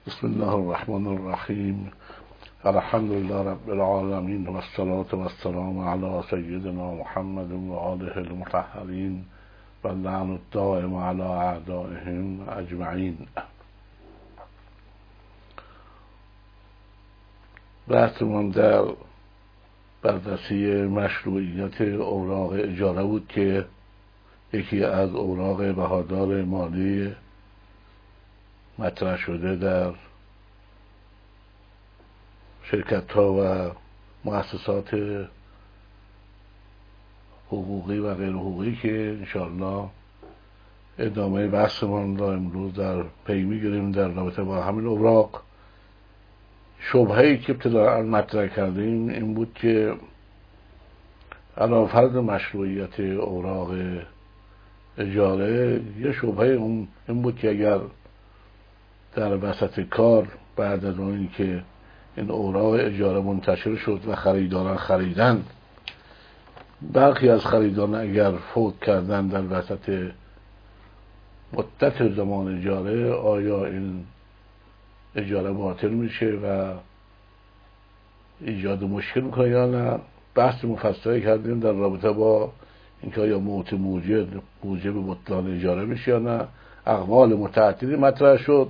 بسم الله الرحمن الرحیم. الحمد لله رب العالمین و الصلاة و السلام علی سیدنا محمد و آله المطهرین و اللعن الدائم علی اعدائهم اجمعین. بحثمان در بررسی مشروعیت اوراق اجاره بود که یکی از اوراق بهادار مالی مطرح شده در شرکت ها و مؤسسات حقوقی و غیر حقوقی که انشاءالله ادامه بحثمان را امروز در پی میگیریم در رابطه با همین اوراق. شبهه‌ای که ابتداء مطرح کردیم این بود که علاوه فرض مشروعیت اوراق اجاره یه شبهه این بود که اگر در وسط کار بعد از اون که این اوراق اجاره منتشر شد و خریداران خریدن، برخی از خریداران اگر فوت کردن در وسط مدت زمان اجاره، آیا این اجاره باطل میشه و ایجاد مشکل میکنه یا نه؟ بحث مفصلی کردیم در رابطه با اینکه آیا موت موجب بطلان اجاره میشه یا نه. اقوال متعددی مطرح شد.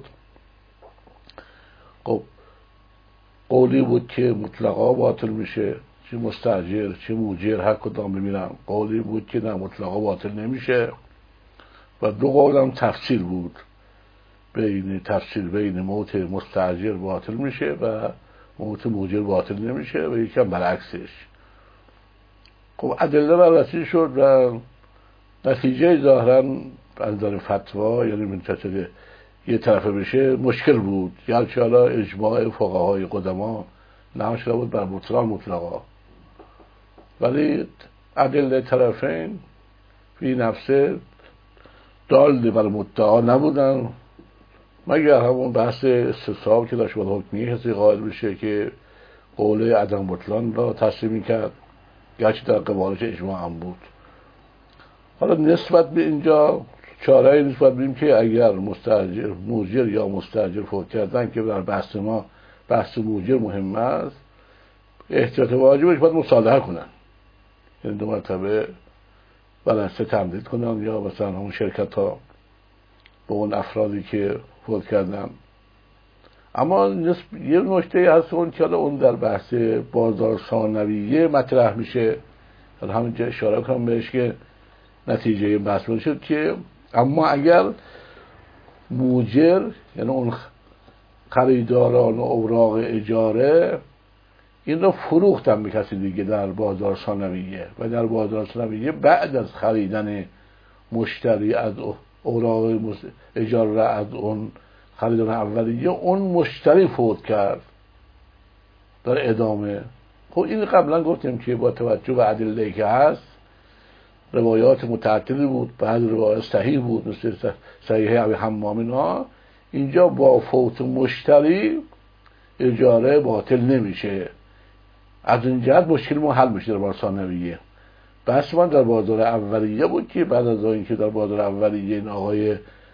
خب قولی بود که مطلقا باطل میشه، چه مستاجر چه موجر هر کدام بمیرن. قولی بود که نه، مطلقا باطل نمیشه. و دو قول هم تفسیر بود، بین موت مستاجر باطل میشه و موت موجر باطل نمیشه و یکم برعکسش. خب ادله بررسی شد و نتیجه ظاهرا از نظر فتوا، یعنی منتشر یه طرفه بشه، مشکل بود. گرچه حالا اجماع فقهای قدما نقل شده بود بر بطلان مطلقا، ولی ادله طرفین فی نفسه دال بر مدعا نبودن، مگر همون بحث استصحاب که داشت بود حکمیه کسی قائل بشه که قول عدم بطلان را تسلیم کرد، گرچه در قبالش اجماع هم بود. حالا نسبت به اینجا چاره نسبت به این که اگر موجر یا مستاجر فوت کردن که در بحث ما بحث موجر مهم است، احتیاط واجبش باید مصالحه کنن، یعنی دو مرتبه بلنسه تمدید کنن یا مثلا همون شرکت ها با اون افرادی که فوت کردن. اما یه نکته هست اون که اون در بحث بازار ثانویه مطرح میشه، همینجا اشاره کنم بهش که نتیجه بحث شد که اما اگر موجر، یعنی اون خریداران اوراق اجاره، این رو فروختن به کسی دیگه در بازار ثانویه و در بازار ثانویه بعد از خریدن مشتری از اوراق اجاره از اون خریدار اولیه، اون مشتری فوت کرد در ادامه. خب این قبلا گفتیم که با توجه به ادله‌ای که هست، روایات متعددی بود، بعض روایات صحیح بود مثل صحیح ابی حمام اینا، اینجا با فوت مشتری اجاره باطل نمیشه. از این جهت مشکل ما حل میشه در بازار ثانویه. بحث من در بازار اولیه بود که بعد از اینکه در بازار اولیه این آقای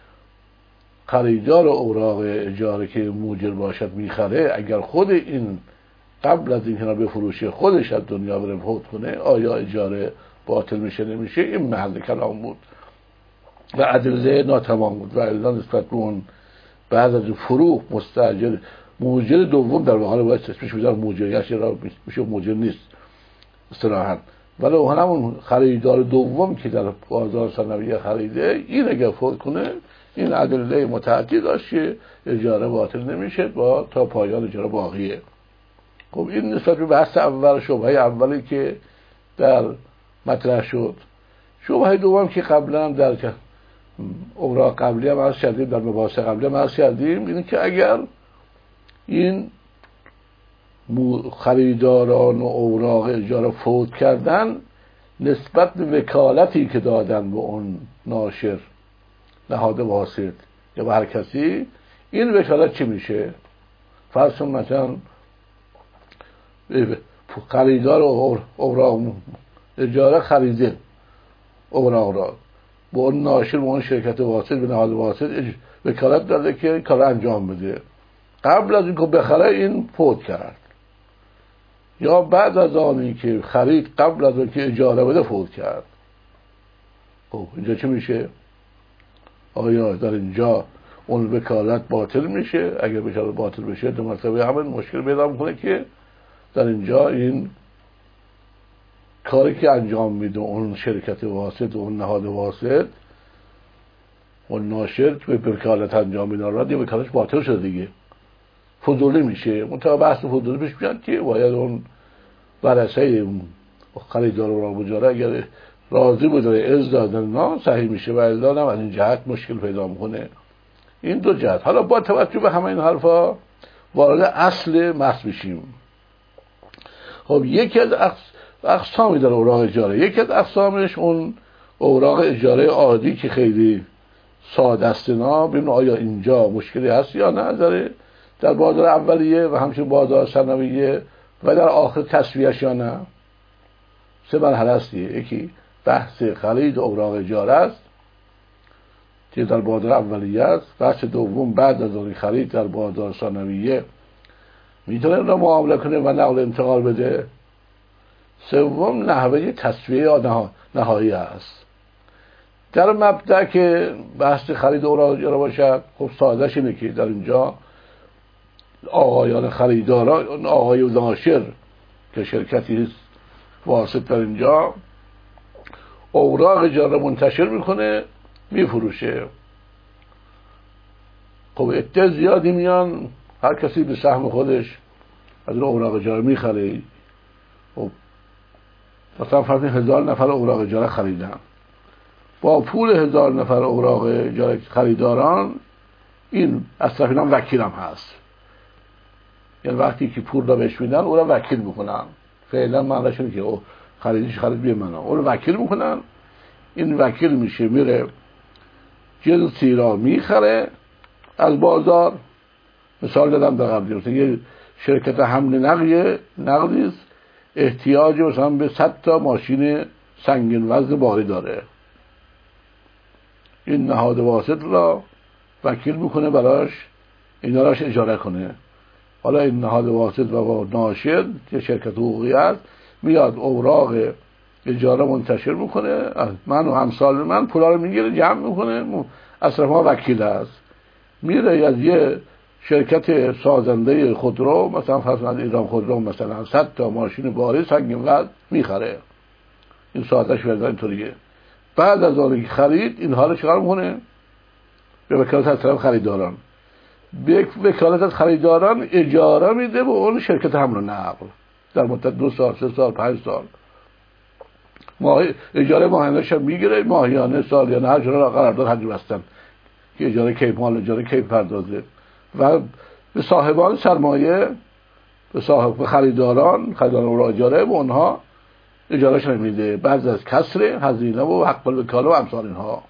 خریدار اوراق اجاره که موجر باشد میخره، اگر خود این قبل از اینکه بفروشه خودش از دنیا بره فوت کنه، آیا اجاره باطل میشه نمیشه؟ این محل کلام بود و ادله ناتمام بود. و الا نسبت به اون بعد از فروغ مستاجر موجر دوم در واقع باید اسمش میذاره موجر، یا میشه موجر نیست اصطلاحاً، ولی همون خریدار دوم که در بازار ثانویه خریده، این اگر فوت کنه، این ادله متعدد داشت که اجاره باطل نمیشه با تا پایان اجاره باقیه. خب این نسبت به بحث اول، شبهه اولی که در مطرح شد. شبهه دوم که قبلا در اوراق قبلی هم عرض کردیم، در مباحث قبلی هم عرض کردیم، اینه که اگر این خریداران و اوراق اجاره فوت کردن، نسبت به وکالتی که دادن به اون ناشر، نهاد واسط یا به هر کسی، این وکالت چی میشه؟ فرض مثلا خریدار اوراق اجاره خریده اوراق را، با اون ناشر، با اون شرکت واسط، به نهاد واسط وکالت داده که کار انجام بده. قبل از اینکه بخره این فوت کرد، یا بعد از آنی که خرید قبل از اینکه اجاره بده فوت کرد. خب اینجا چه میشه؟ آیا در اینجا اون وکالت باطل میشه؟ اگر وکالت باطل بشه دو مرتبه همین مشکل پیدا میکنه که در اینجا این کاری که انجام میده اون شرکت واسط و اون نهاد واسط اون ناشر که به وکالت انجام میده را دیگه وکالتش باطل شده دیگه، فضولی میشه. منتها بحث فضولی پیش میاد که باید اون ورثه خریدار و مجاره اگر راضی بوده از دادن نه صحیح میشه و الا هم از این جهت مشکل پیدا میکنه. این دو جهت. حالا با توجه به همه این حرفا وارد اصل بحث میشیم. خب یکی از اقسامی در اوراق اجاره، یکی از اقسامش اون اوراق اجاره عادی که خیلی ساده است. ببینیم آیا اینجا مشکلی هست یا نه در بازار اولیه و همچنین بازار ثانویه و در آخر تسویه‌اش یا نه. سه مرحله است. یکی بحث خرید اوراق اجاره است که در بازار اولیه است. بحث دوم بعد از اون خرید در بازار ثانویه میتونه اون را معامله کنه و نقل انتقال بده. سوم نحوه تسویه نهایی است. در مبدأ که بحث خرید اوراق اجاره باشد، خب سادهش اینه که در اینجا آقایان خریداران، آقای ناشر که شرکتی واسط در اینجا اوراق اجاره منتشر میکنه میفروشه. خب عده زیادی میان، هر کسی به سهم خودش از اون اوراق اجاره میخره. خب مثلا فرض 1000 نفر اوراق اجاره خریدن، با پول 1000 نفر اوراق اجاره خریداران این از طرف اینا وکیل هم هست. یعنی وقتی که پول را بهش میدن او را وکیل میکنن. فعلا معنیش اینه که او خریدش خرید بی منو، او را وکیل میکنن. این وکیل میشه میره جنسی را میخره از بازار. مثال دادم در قبلی، مثلا یه شرکت حمل نقدی است، احتیاج مثلا به 100 تا ماشین سنگین وزن باری داره. این نهاد واسط را وکیل میکنه براش اینا راش اجاره کنه. حالا این نهاد واسط و ناشر که شرکت حقوقی است میاد اوراق اجاره منتشر میکنه، من و همسال من پولا رو میگیره جمع میکنه، از طرف ما وکیل است. میره از یه شرکت سازنده خودرو مثلا فرض از ایران خودرو مثلا 100 تا ماشین باری سنگین وزن میخره. این ساعتش ورده اینطوریه. بعد از آنکه خرید اینها رو چیکار میکنه؟ به وکالت از طرف خریداران، به وکالت از خریداران اجاره میده به اون شرکت حمل و نقل در مدت 2 سال 3 سال 5 سال. اجاره ماهانه شب میگیره، ماهیانه سالیانه هر جور قرارداد حدی بستن که اجاره کی مال اجاره کی پردازه و به صاحبان سرمایه به خریداران اوراق اجاره و اونها اجارهش نمیده بعد از کسر هزینه و حق الوکاله و امثال اینها.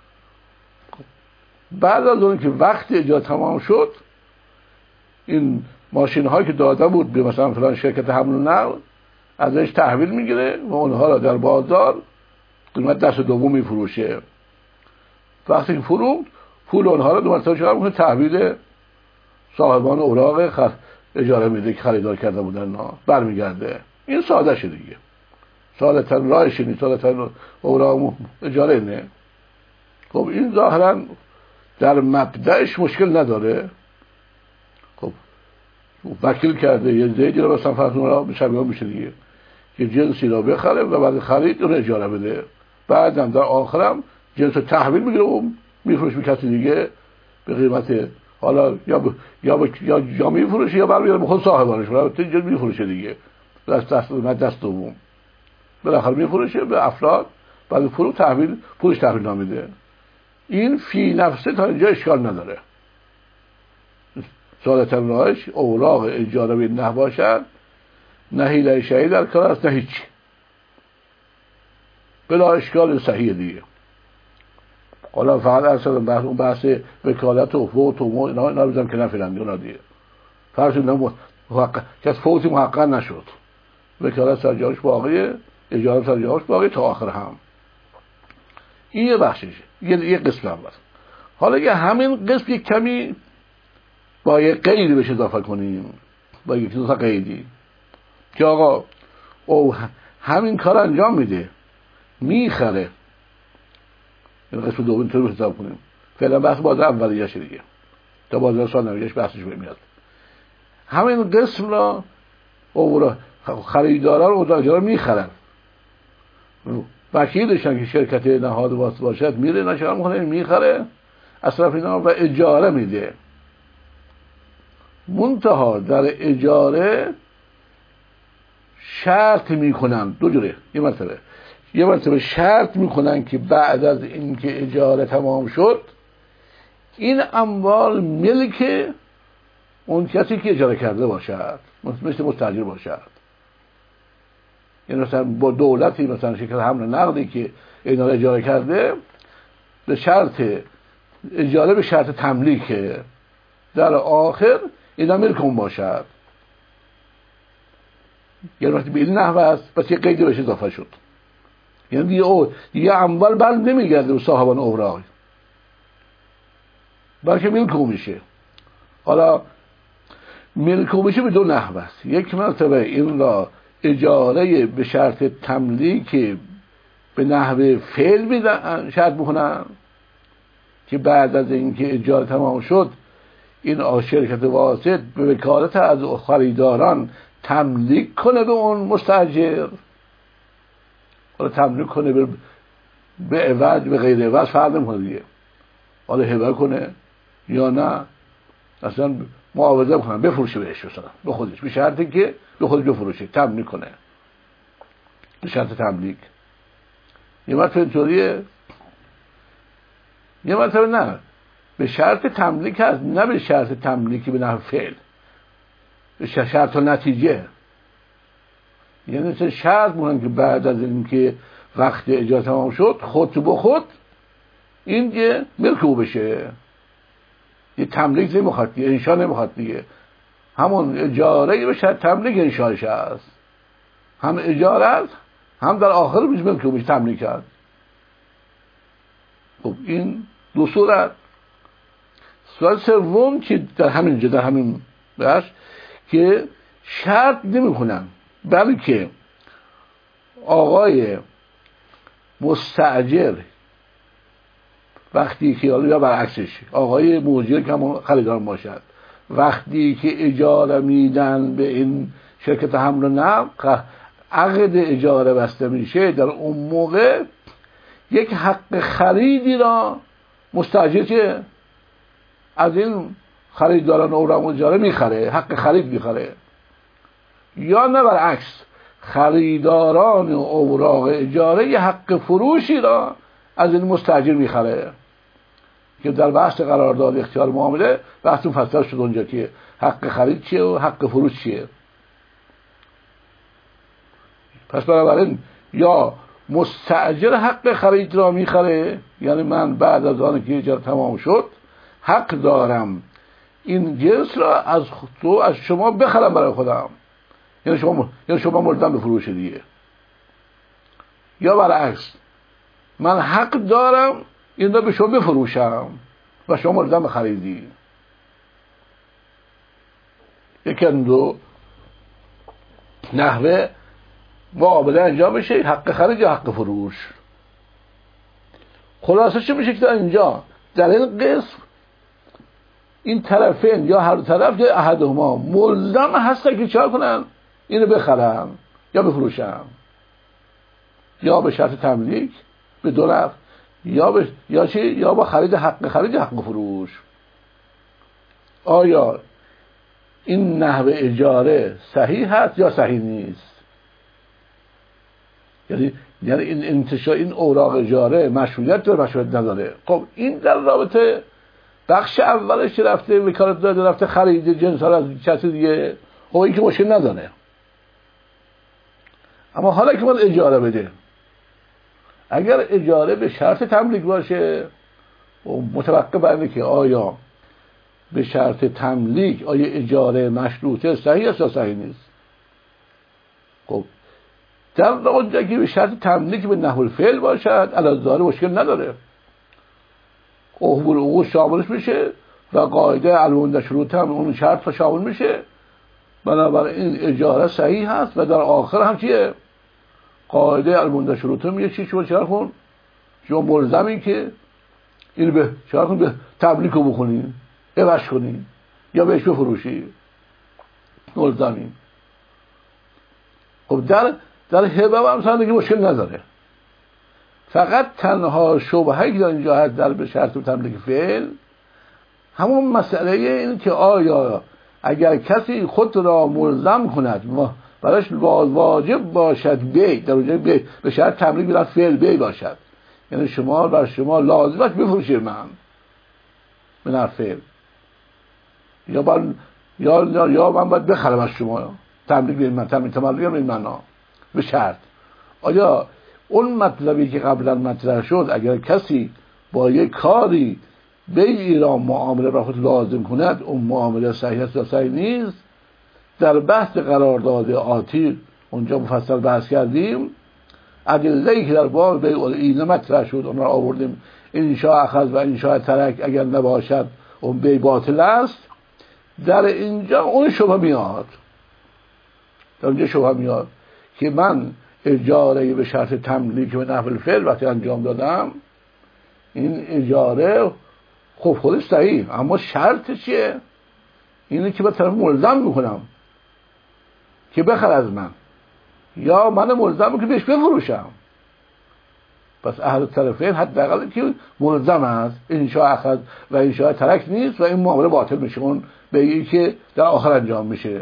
بعد از اون که وقت اجاره تمام شد این ماشین هایی که داده بود به مثلا فلان شرکت حمل و نقل ازش تحویل میگیره و اونها را در بازار قیمت دست دوم میفروشه. وقتی که فروخت پول اونها را دو مرتبه چقدر میکنه تحویل صاحبان اوراق اجاره میده که خریدار کرده بودن برمیگرده. این ساده شده دیگه، ساده تر راهش نیست، ساده تر اوراق اجاره نه. خب این ظاهرا در مبدأش مشکل نداره. خب وکیل کرده یه زیدی رو مثلا فرض اون را به شبیه میشه دیگه، یه جنسی را بخره و بعد خرید اون اجاره بده، بعدم در آخرم جنس رو تحویل میگیره و میفروش به کسی دیگه به قیمت حالا یا میفروشه یا برمیگره به خود صاحبانش، البته اینجا میفروشه دیگه دست دوم بالاخره میفروشه به افراد، بعد پولش تحویل نمیده. این فی نفسه تا اینجا اشکال نداره. ساده‌تر راهش اوراق اجاره به نه باشد، نه حیله شیعی در کار است نه هیچی، بلا اشکال صحیح دیگه. حالا فقط اصلا اون بحث وکالت و فوت و اینا بزنم که نفیرن اونا دیگه. فرض که از فوتی محقق نشد، وکالت سرجاش باقیه، اجاره سرجاش باقیه تا آخر هم. این یه بخششه، یه قسم هم بست. حالا یه همین قسم یک کمی با یک قیدی بهش اضافه کنیم، با یک دو تا قیدی که آقا او همین کار انجام میده، میخره. این قسم دوم اینطور حساب کنیم. فعلا بحث باز اولیه‌اش دیگه، تا باز ثانویه‌اش بحثش میاد. همین قسم را او خریدارا رو متاجرا میخرن، وکیلشن که شرکت نهاد واسطه باشد میره نشر میکنه، میخره از طرف اینا و اجاره میده. منتها در اجاره شرط میکنن دو جوره. یه مرتبه شرط میکنن که بعد از اینکه اجاره تمام شد این اموال ملک اون کسی که اجاره کرده باشد، مثل مستاجر باشد. یعنی مثلا با دولتی، مثلا شرکت حمل نقدی که اینا رو اجاره کرده، به شرط اجاره به شرط تملیک در آخر اینا ملک اون باشد. یعنی وقتی به این نحوه است پس یه قیدی بهش اضافه شد، یعنی دیگه اموال بر نمیگرده به صاحبان اوراق، بلکه ملک اون میشه. حالا ملک اون میشه به دو نحوه است. یک مرتبه این را اجاره به شرط تملیک به نحوه فعل شرط میکنن که بعد از اینکه اجاره تمام شد این شرکت واسط به وکالت از خریداران تملیک کنه به اون مستاجر، حالا تملیک کنه به عوض به غیر عوض فرق نمیکنه دیگه، حالا هبه کنه یا نه اصلا معاوضه کنه، بفروشه بهش مثلا به خودش، به شرطی که به خودش بفروشه، تملیک کنه به شرط تملیک. یه مرتبه اینطوریه، یه مرتبه نه، به شرط تملیک هست، نه به شرط تملیکی به نحو فعل، به شرط و نتیجه. یعنی مثل شرط مونن که بعد از اینکه وقت اجاره تمام شد خود تو به خود این یه ملک او بشه، یه تملیک نمیخواد دیگه، انشا نمیخواد دیگه، همون اجاره به شرط تملیک انشاش هست، هم اجاره است هم در آخر میشه ملک او بشه، تملیک هست. خب این دو صورت. صورت سوم که در همین بحث که شرط نمی کنن، بلکه آقای مستاجر وقتی که یا برعکسش آقای مؤجر که همون خریدار باشد، وقتی که اجاره میدن به این شرکت حمل و نقل، عقد اجاره بسته میشه، در اون موقع یک حق خریدی را مستاجر که از این خریداران اوراق اجاره میخره، حق خرید میخره، یا نه برعکس خریداران اوراق اجاره یه حق فروشی را از این مستاجر میخره که در بحث قرارداد اختیار معامله بحث مفصل شد اونجا که حق خرید چیه و حق فروش چیه. پس بنابراین یا مستاجر حق خرید را میخره، یعنی من بعد از آن که اجاره تمام شد حق دارم این جنس را از شما بخرم برای خودم، یعنی شما مردم به فروش دیگه، یا برعکس من حق دارم این را به شما بفروشم و شما مردم به خریدی. یکن دو نحوه معامله انجام بشه، حق خرید یا حق فروش. خلاصه چه میشه که در اینجا در این قسم این طرفین یا هر طرف یا احدهما ملزم هستن که چهار کنن اینو بخرن یا بفروشن، یا به شرط تملیک به دو نفر، یا با خرید حق خرید یا حق فروش. آیا این نحوه اجاره صحیح هست یا صحیح نیست؟ یعنی این اوراق اجاره مشروعیت داره مشروعیت نداره. خب این در رابطه بخش اولش رفته وکالت داده، رفته خرید جنس ها از کسی دیگه، خب این که مشکل نداره. اما حالا که من اجاره بده، اگر اجاره به شرط تملیک باشه متوقع بر اینه که آیا به شرط تملیک آیا اجاره مشروطه صحیح است یا صحیح نیست. خب در اونجا که به شرط تملیک به نحو الفعل باشد الازاره مشکل نداره، عقود شاملش میشه، و قاعده المنده شروط هم اون شرط شامل میشه. بنابراین اجاره صحیح هست و در آخر هم چیه؟ قاعده المنده شروط هم میگه چی؟ شما ملزمی که این به به تملیک رو بکنی، عوض کنی یا بهش بفروشی، ملزمی. خب در هبه هم مثلا دیگه مشکل نداره. فقط تنها شبهه‌ای که در اینجا هست در به شرط تملیک فعل همون مسئله این که آیا اگر کسی خود را ملزم کند براش واجب باشد بی، در اونجا بی به شرط تملیک بلا فعل بی باشد، یعنی بر شما لازمش بفروشید من به فعل، یا من باید بخرم از شما تملیک به من، تملیک به من به شرط. آیا اون مطلبی که قبلا مطرح شد اگر کسی با یک کاری بیعی را معامله را خود لازم کند اون معامله صحیح است یا صحیح نیست؟ در بحث قرارداد آتی اونجا مفصل بحث کردیم. ادله‌ای که در باب بیع العینه مطرح شد اون را آوردیم. انشاء اخذ و انشاء ترک اگر نباشد اون بیع باطل است. در اینجا اون شبهه میاد، در اینجا شبهه میاد که من اجاره به شرط تملیک به نحو الفعل وقتی انجام دادم، این اجاره خب خودش صحیح، اما شرط چیه؟ اینه که به طرف ملزم میکنم که بخر از من، یا من ملزم که بهش بفروشم. پس اهل طرفین حداقل که ملزم است، انشاء اخذ و انشاء ترک نیست و این معامله باطل میشه، اون بیعی که در آخر انجام میشه.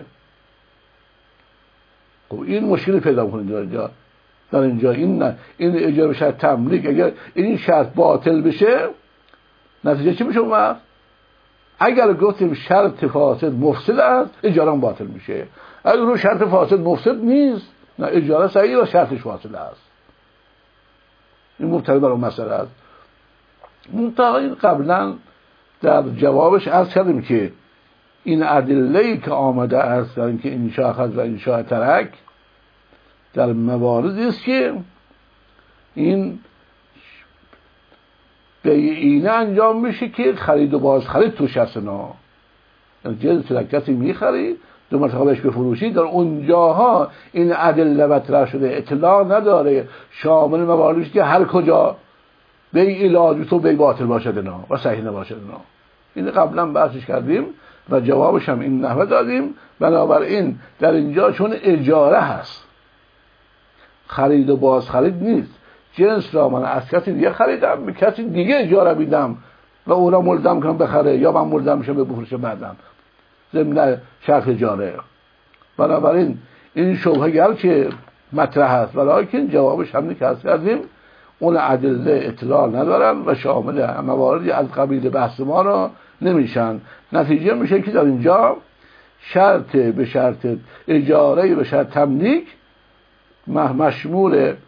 خب این مشکلی پیدا میکنه در اینجا این اجاره به شرط تملیک اگر این شرط باطل بشه نتیجه چی میشه؟ اومد اگر گفتیم شرط فاسد مفسد است اجاره هم باطل میشه. اگر اون شرط فاسد مفسد نیست نه اجاره صحیح و شرطش فاسد است. این مبتنی بر اون مسئله است. منتها این قبلا در جوابش عرض کردیم که این ادله‌ای که آمده است در اینکه انشاء اخذ و انشاء ترک در مواردی است که این بیعینه انجام میشه که خرید و باز خرید توش هست. یعنی جنس کسی میخری دو مرتبه بهش بفروشی، در اونجاها این ادله مطرح شده، اطلاع نداره شامل مواردی که هر کجا بیع علاج تو بیع باطل باشد و صحیح نباشد. این قبلا بحثش کردیم و جوابش هم این نحوه دادیم. بنابراین در اینجا چون اجاره هست، خرید و باز خرید نیست، جنس را من از کسی دیگه خریدم به کسی دیگه اجاره میدم و اونا ملزم کنم بخره یا من ملزم میشم به بفروشه بعدم ضمن شرط اجاره. بنابراین این شبهه گر که مطرح است ولیکن جوابش هم که کردیم اون ادله اطلاع ندارن و شامل مواردی از قبیل بحث ما را نمیشن. نتیجه میشه که در اینجا شرط به شرط اجاره به شرط تملیک مشمول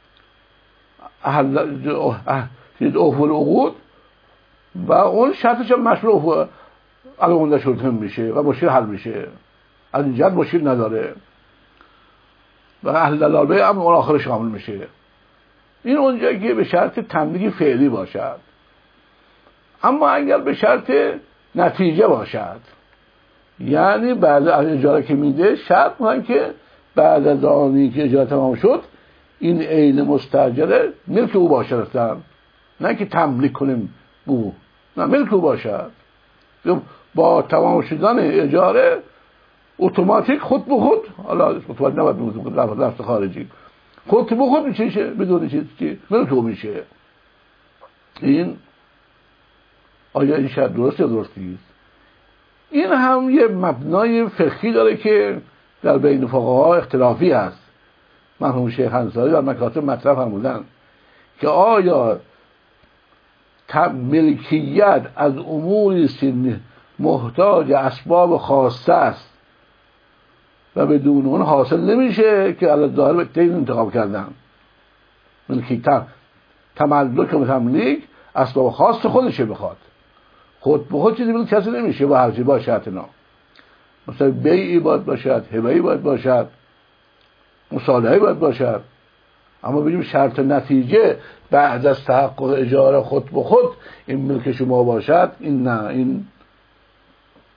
اوفل العقود و اون شرطش هم مشمول المنده شروط میشه و مشکل حل میشه. از این جهت مشکل نداره و اهل دلال بیع هم اون آخر شامل میشه. این اونجایی که به شرط تملیک فعلی باشد. اما اگر به شرط نتیجه باشد، یعنی بعد از اجاره که میده شرط میکنن که بعد از آنی که اجاره تمام شد این عین مستاجره ملک او باشد، نه که تملیک کنیم او، نه ملک او باشد. با تمام شدن اجاره اتوماتیک خود به خود، حالا اتوماتیک نباید لفظ خارجی، خود به خود میشه بدون چیزی ملک او میشه. این آیا این شرط درست یا درست نیست؟ این هم یه مبنای فقهی داره که در بین فقها اختلافی هست. مرحوم شیخ انصاری در مکاتب مطرح فرمودن که آیا ملکیت از اموری محتاج اسباب خاصه است و بدون اون حاصل نمیشه که علی ظاهر به تین انتخاب کردن. ملکیت تملک و تملیک اسباب خاص خودشه، بخواد خود به خود چیزی کسی نمیشه با هرچی باشد. مثلا بیعی باید باشد، هبه‌ای باید باشد، مصالحه‌ای باید باشد. اما بگیم شرط نتیجه بعد از تحقق اجاره خود به خود این ملک شما باشد، این نه، این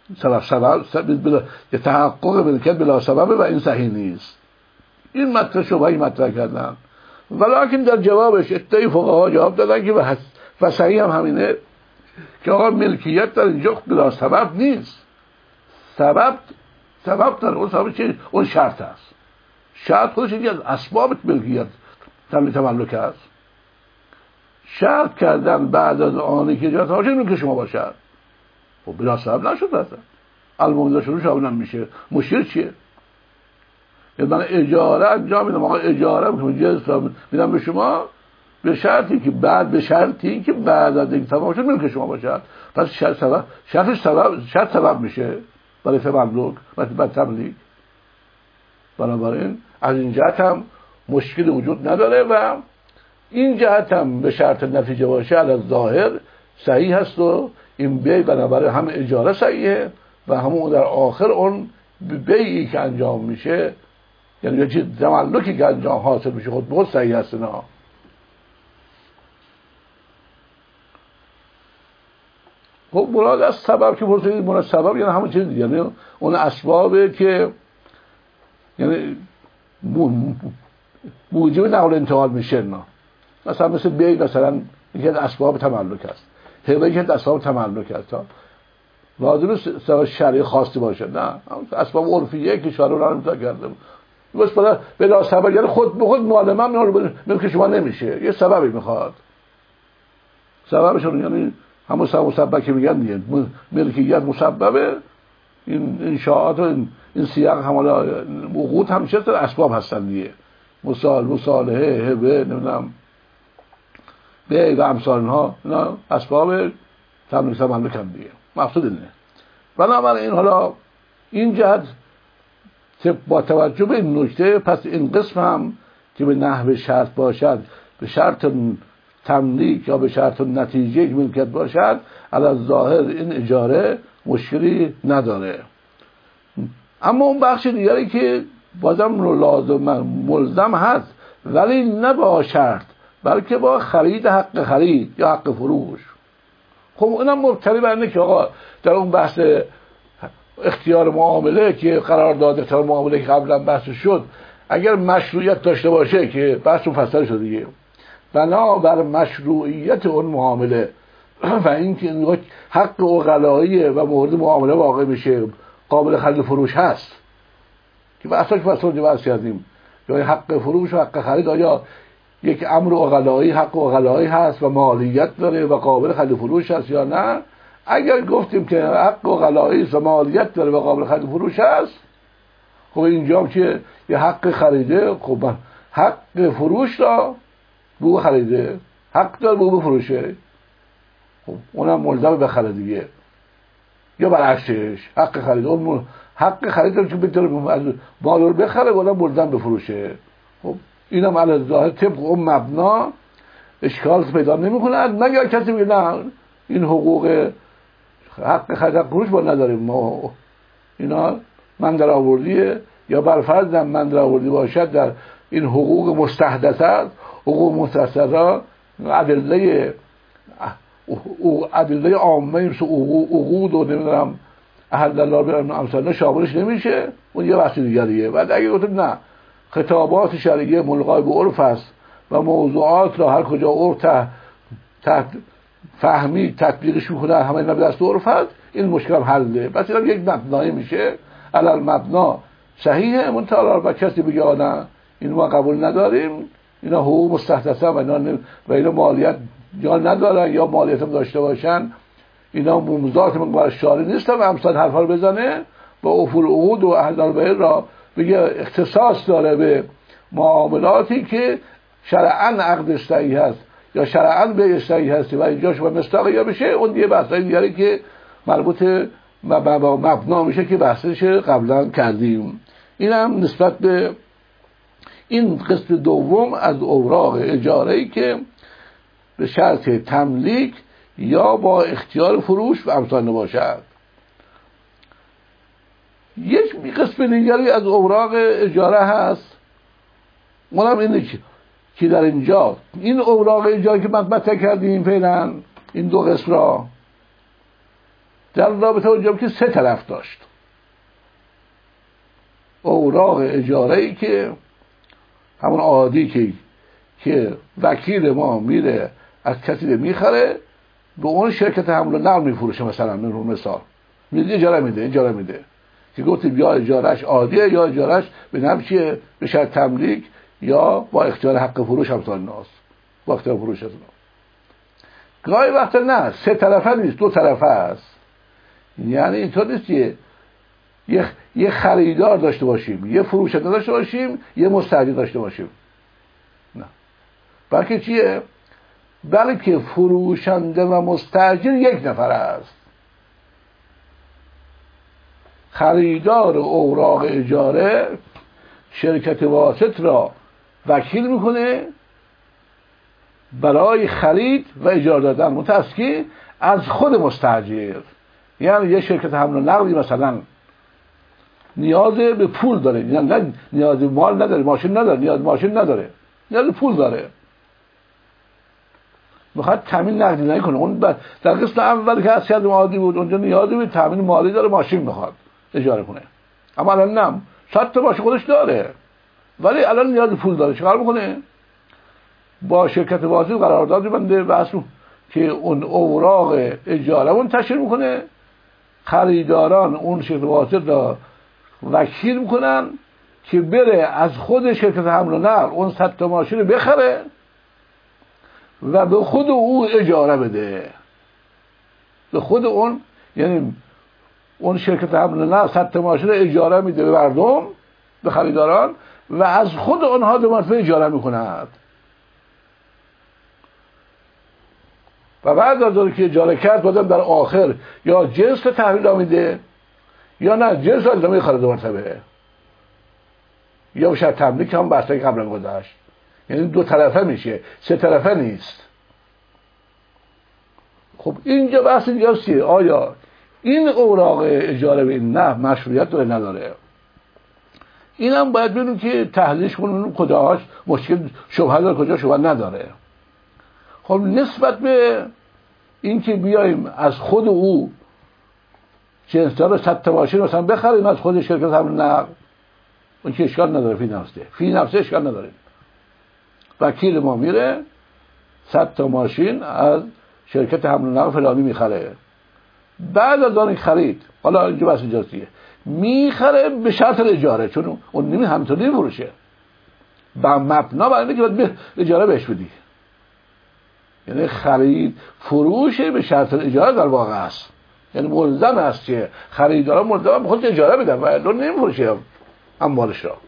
که تحقق ملکیت بلا سبب و این صحیح نیست. این مطرح شبهه‌ای مطرح کردن، ولیکن در جوابش اتفاقی فقها جواب دادن که و صحیح هم همینه که آقا ملکیت در اینجا بلا سبب نیست. سبب در اون سبب چه؟ اون شرط است. شرط خودش یکی از اسباب ملکیت تملک است. شرط کردن بعد از آنی که اجازه حاجت ملک شما باشد، خب بلا سبب نشد. اصلا الموضوع شروع شامل نمیشه. مشکل چیه؟ یعنی من اجاره انجام میدم، آقا اجاره میدم به شما به شرطی که بعد از اینکه تمام شد ملک شما باشد. پس شرط سبب میشه برای تملک و تملیک. بنابراین از این جهت هم مشکل وجود نداره و این جهت هم به شرط نتیجه باشه علی ظاهر صحیح هست و این بیع بنابراین هم اجاره صحیحه و همون در آخر اون بیعی که انجام میشه، یعنی یه چیز تملکی که انجام حاصل میشه خود به خود صحیح هست. نه خب مراد از سبب که پرسیدید، مراد سبب یعنی همون چیز، یعنی اون اسبابه که یعنی موجب نقل انتقال میشه. نه مثلا مثل بیع، مثلا یکی از اسباب تملک است، هبه یکی از اسباب تملک است. لازم سبب شرعی خاصی باشه، نه اسباب عرفیه که شارع رو امضا کرده بس بلا سبب، یعنی خود به خود معلم ملک شما نمیشه، یه سببی میخواد. سببشون یعنی همون مسبب که میگن دیگه، ملکیت مسببه. این انشاءات و این سیاق حوالا وقوت همیشه در اسباب هستن دیگه، مصالحه، هبه، نمیدونم بیع و امثال اینها، اینا اسباب تملک هم دیگه. مقصود اینه. بنابراین حالا این جهت با توجه به این نکته، پس این قسم هم که به نحو شرط باشد، به شرط تملیک یا به شرط نتیجه ملکیت باشد، علی ظاهر این اجاره مشکلی نداره. اما اون بخش دیگری که بازم لازم ملزم هست، ولی نه با شرط بلکه با خرید، حق خرید یا حق فروش. خب اونم مبتنی بر اینه که آقا در اون بحث اختیار معامله که قرارداد اختیار معامله که قبلا بحث شد، اگر مشروعیت داشته باشه که بحث مفصل شده دیگه، بنابر مشروعیت اون معامله و اینکه حق عقلایی و مورد معامله واقع میشه، قابل خرید فروش هست که بحثاش بحث کردیم، یا حق فروش و حق خرید آیا یک امر عقلایی، حق عقلایی هست و مالیت داره و قابل خرید فروش هست یا نه. اگر گفتیم که حق عقلایی و مالیت داره و قابل خرید فروش هست، خب اینجا که یه حق خریده، خب حق فروش را بو خریده، حق داره بو بفروشه، خب اونم ملزم بخره دیگه. یا برعکسش حق خرید، اون حق خرید رو که بتونه مال رو بخره، اونم ملزم بفروشه. خب اینم علی ظاهر طبق اون مبنا اشکال پیدا نمیکنه، مگر کسی میگه نه این حقوق حق خرید حق فروش با نداریم ما، اینا من در آوردیه یا برفرض من در آوردی باشد در این حقوق مستحدثات، حقوق مستحدثات ادله عامه مثل عقود و نمیدونم احل الله بیرم امثال شاملش نمیشه، اون یه بحث دیگریه. بعد اگه گفتم نه خطابات شرعیه ملغای به عرف است و موضوعات را هر کجا عرف تحت فهمی تطبیقش میکنه همه اینا به دست عرف هست، این مشکل حله. بس اینا یک مبنایی میشه، علل مبنا صحیحه. منتها با کسی بگه نه این ما قبول نداریم، اینا حقوق مستحدثه و اینا مالیت یا ندارن یا مالیت هم داشته باشن، اینا ممزات من برای شارع نیستن و امثال حرفا رو بزنه با افول عقود و احل البیع را بگه اختصاص داره به معاملاتی که شرعاً عقدش صحیح هست یا شرعاً بیعش صحیح هست و اینجاش با مصداق یا بشه، اون یه بحثای دیگری که مربوط با مبنا میشه که بحثش قبلا کردیم. این هم نسبت به این قسم دوم از اوراق اجاره‌ای که به شرط تملیک یا با اختیار فروش و امثال نباشد. یک قسم دیگری از اوراق اجاره هست، اونم اینه که در اینجا این اوراق اجاره که مطرح کردیم فعلا این دو قسم را در رابطه اونجا که 3 طرف داشت. اوراق اجاره ای که همون عادی که وکیل ما میره از کسی میخره به اون شرکت حمل و نقل میفروشه، مثلا مثال میده اجاره میده که گفتیم یا اجارهش عادیه یا اجارهش به نفع به شرط تملیک یا با اختیار حق فروش هم تا ناس با اختیار فروش از اونا. گاهی وقتا نه 3 طرفه نیست، 2 طرفه است. یعنی اینطور نیست که یه خریدار داشته باشیم، یه فروشنده داشته باشیم، یه مستاجر داشته باشیم، نه، بلکه چیه؟ بلکه فروشنده و مستاجر یک نفر است. خریدار اوراق اجاره شرکت واسط را وکیل میکنه برای خرید و اجاره دادن، متأسفانه از خود مستاجر. یعنی یه شرکت حمل و نقلی مثلا نیاز به پول داره، نه نیاز به مال نداره، ماشین نداره، نیاز ماشین نداره، نیاز به پول داره، میخواد تامین نقدی نکنه. اون در قسط اول که از سیاد عادی بود اونجا نیاز به تامین مالی داره، ماشین میخواد اجاره کنه. اما الان نه، 100 تا ماشین خودش داره ولی الان نیاز به پول داره، چیکار میکنه؟ با شرکت واسط قرارداد می‌بنده و اصلا که اون اوراق اجاره منتشر میکنه، خریداران اون شرکت واسط را وکیل میکنن که بره از خود شرکت حمل و نقل اون 100 تا ماشین رو بخره و به خود او اجاره بده. به خود اون، یعنی اون شرکت حمل و نقل 100 تا ماشین رو اجاره میده به مردم، به خریداران، و از خود اونها 2 مرتبه اجاره میکند. و بعد از اون که اجاره کرد بازم در آخر یا جنس رو تحویل میده یا نه جنس رو میخره 2 مرتبه، یا به شرط تملیک هم بحثی قبلا گذشت. یعنی 2 طرفه میشه، 3 طرفه نیست. خب اینجا بحث اینجاست که آیا این اوراق اجاره به این نحو مشروعیت داره نداره؟ این هم باید ببینیم که تحلیلش کنیم کجاش مشکل شبهه داره کجا شبهه نداره. خب نسبت به این که بیایم از خود او جنس‌ها رو 100 تا ماشین مثلا بخریم از خود شرکت حمل و نقل، اون که اشکال نداره، فی نفسه اشکال نداره. وکیل ما میره 100 تا ماشین از شرکت حمل و نقل فلانی میخره، بعد از آن خرید، حالا اینجا بس اجازیه، میخره به شرط اجاره، چون اون نمی همینطوری نمیفروشه، با مبنا بر اینه که باید اجاره بهش بدی. یعنی خرید فروش به شرط اجاره در واقع است، یعنی ملزم است که خریدارا ملزم به خودش اجاره بدن و الا نمیفروشه اموالش را،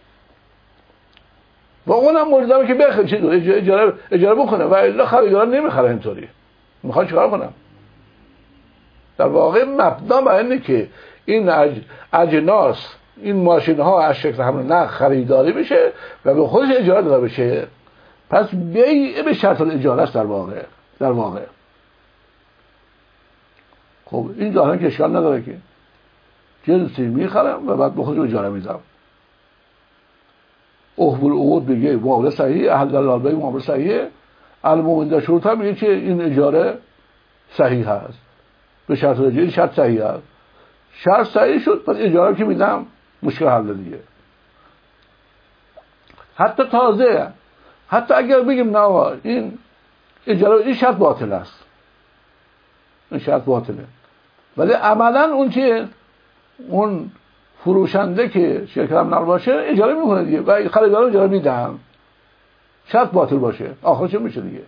و اونم ملزمه که بخره اجاره بکنه و الا خریدارا نمیخره. اینطوری میخواد چیکار کنم؟ در واقع مبنا بر اینه که این اجناس، این ماشین ها از شکل حمل و نقل خریداری بشه و به خودش اجاره داده بشه، پس بیع به شرط اجاره است در واقع. خب این ظاهرا که اشکال نداره که جنسی میخرم و بعد به خودش اجاره میدم. احبول عقود بگه معامله صحیح، اهل الله بگه معامله صحیح، المومن شروط هم میگه که این اجاره صحیح هست، به شرط اجاره این شرط صحیح هست. شرط صحیح شد پس اجاره که میدم مشکل حل دیگه. حتی تازه حتی اگر بگیم نه این اجاره این شرط باطل است، این شرط باطله، ولی عملا اون که اون فروشنده که شرکت هم نقل باشه اجاره میکنه دیگه و خریدارا اجاره میدن، شرط باطل باشه، آخرش میشه دیگه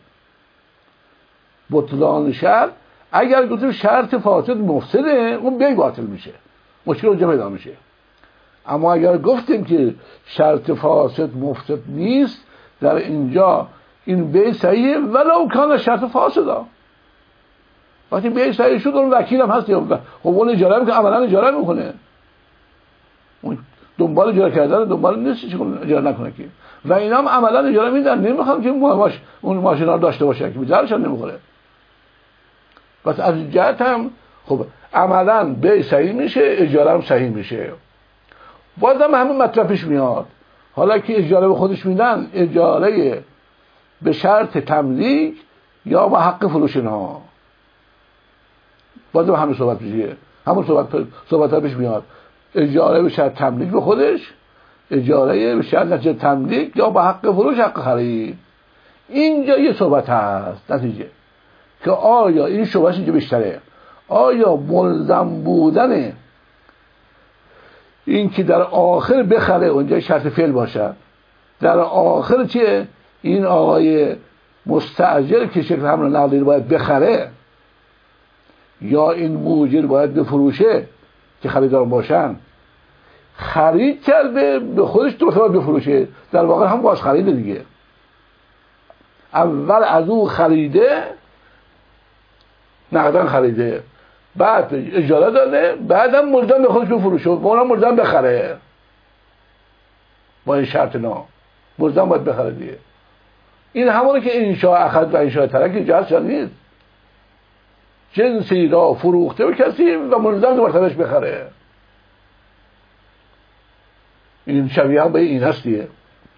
بطلان شرط. اگر گفتیم شرط فاسد مفسده، اون بیع باطل میشه، مشکل اونجا پیدا میشه. اما اگر گفتیم که شرط فاسد مفسد نیست، در اینجا این بیع صحیحه ولو کان شرط فاسده. وقتی بیع صحیح شد اون وکیل هم هست، خب اون اجاره میکنه، عملا اجاره میکنه، اون دنبال اجاره کردن دنبال نیست چه اجاره نکنه که، و اینا هم عملا اجاره میدن، نمیخوام که اون ماشینا رو داشته باشه که بیزارش نمیخوره. پس از جهت هم خب عملا بیع صحیح میشه، اجاره هم صحیح میشه. بازم همین مطلب پیش میاد، حالا که اجاره به خودش میدن، اجاره به شرط تملیک یا با حق فروش ها، بازم همین صحبت میشه. همون صحبت ها پیش میاد. اجاره به شرط تملیک به خودش، اجاره به شرط نتیجه تملیک، یا با حق فروش حق خرید. اینجا یه صحبت هست نتیجه که آیا این شبهش اینجا بیشتره، آیا ملزم بودن این که در آخر بخره اونجا شرط فعل باشه، در آخر چیه؟ این آقای مستاجر که شکل حمل نقدی رو باید بخره، یا این موجر باید بفروشه که خریدار باشن. خرید کرده به خودش دو طرف بفروشه، در واقع هم باز خریده دیگه. اول از او خریده، نقدن خریده، بعد اجاره داده، بعدم ملزم به خودش بفروشه و اونم ملزم بخره. با این شرط نا ملزم باید بخره دیگه. این همونه که انشاء اخذ و انشاء ترک اینجا هست یا نیست؟ جنسی را فروخته به کسی و ملزم دو مرتبهش بخره. این شبیه هم به این هست دیگه.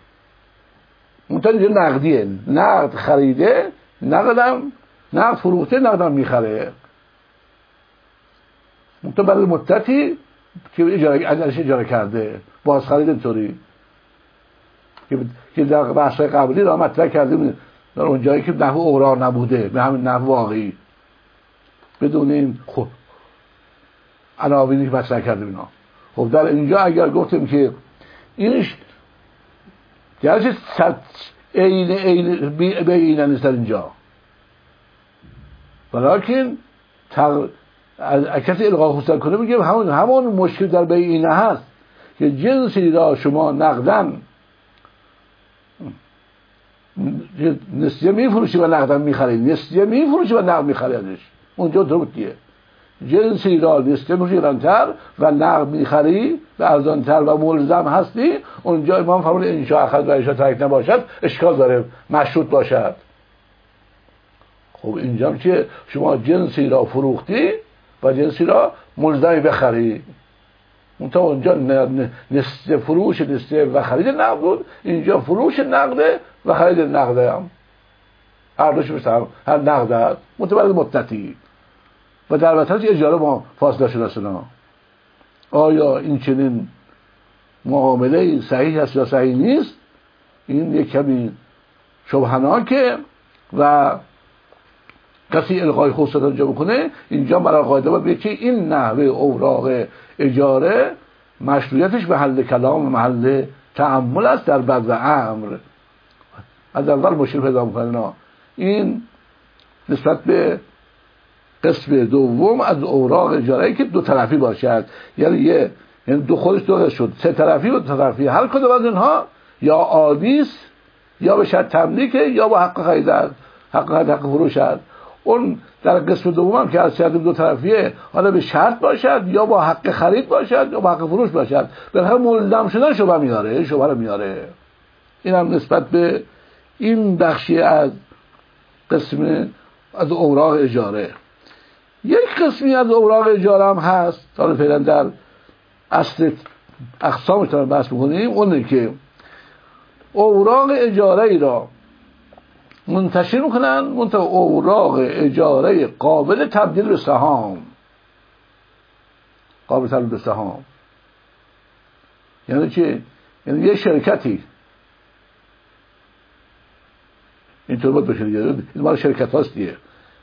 منتها نقدیه، نقد خریده، نقد فروخته، نقدم میخره. منتها بعد مدتی که اجاره کرده، باز خرید اینطوری که در بحث‌های قبلی را مطرح کردیم، در اون جایی که نحو اوراق نبوده، به همین نحو واقعی، بدون این عناوینی که مطرح کردیم اینا. خب در اینجا اگر گفتیم که اینش گرچه عین نیست در اینجا، ولیکن کسی الغا خصوصا کنه میگه همون مشکل در بینه هست که جنسی را شما نقدن نسیه میفروشی و نقدن میخرید، نسیه میفروشی و نقد میخریدش، اونجا درستیه. جنسی را نسیه میفروشی گرانتر و نقد میخری و ارزانتر و ملزم هستی، اونجا امام فرمود انشاء اخذ و انشاء ترک نباشد، اشکال داره، مشروط باشد. خب اینجا که شما جنسی را فروختی و جنسی را ملزمی بخری، منتها اونجا نسیه فروش نسیه و خرید نقد بود، اینجا فروش نقده و خرید نقده هم هر دوش مثل هر نقده هست متولد مدتی و در وطنش اجاره با فاصله شناسنا. آیا این چنین معامله صحیح هست یا صحیح نیست؟ این یک کمی شبهناکه و کسی الغای خصوصیت اینجا بکنه. اینجا برای قاعده باید بگه که این نحوه اوراق اجاره مشروعیتش محل کلام و محل تأمل است در بعض امر. از اول مشکل پیدا میکنه. این نسبت به قسم دوم از اوراق اجاره که دو طرفی باشد، یعنی دو خودش دو قسم شد، سه طرفی و دو طرفی، هر کدوم از اینها یا عادی است یا به شرط تملیک یا با حق خرید است، حق فروش است. اون در قسم دوم هم که از شرط دو طرفیه، حالا به شرط باشد یا با حق خرید باشد یا با حق فروش باشد، بالاخره ملزم شدن شبهه میاره، شبهه رو میاره. این هم نسبت به این بخشی از قسم از اوراق اجاره. یک قسمی از اوراق اجاره هم هست، حالا فعلا در اصل اقسامش رو بحث می‌کنیم، اونه که اوراق اجاره ای را منتشر میکنن، منتها اوراق اجاره قابل تبدیل به سهام. قابل تبدیل به سهام یعنی چه؟ یعنی یه شرکتی اینطور باید بشه دیگه، این مال شرکت هاست دیگه.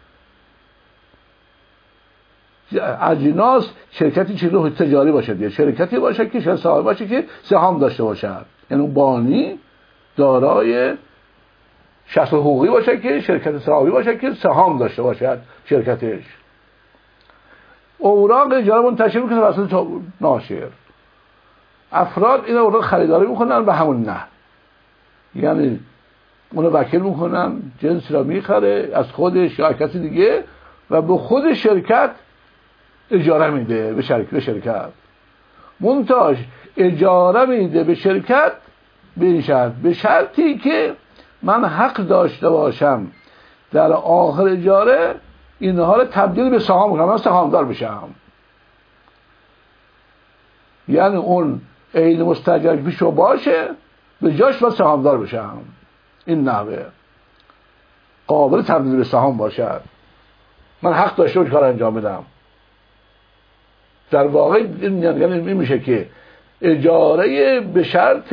اجناس شرکتی چه روح تجاری باشه دیگه، شرکتی باشه که صاحب باشه که سهام داشته باشه، یعنی اون بانی دارای شخص حقوقی باشه که شرکت صاحبی باشه که سهام داشته باشد شرکتش. اوراق اجاره منتشر میکنه واسه ناشر، افراد این اوراق خریداری میکنن به همون نه، یعنی اونو وکیل میکنن، جنس را میخره از خودش یا کسی دیگه و به خود شرکت اجاره میده، به شرکت منتاج اجاره میده به شرکت به این شرط، به شرطی که من حق داشته باشم در آخر اجاره اینها رو تبدیل به سهام کنم، من سهامدار بشم. یعنی اون عین مستاجر که پیشو باشه به جاش من سهامدار بشم. این نحوه قابل تبدیل به سهام باشد، من حق داشته باشه کار انجام بدم. در واقع یعنی میشه که اجاره به شرط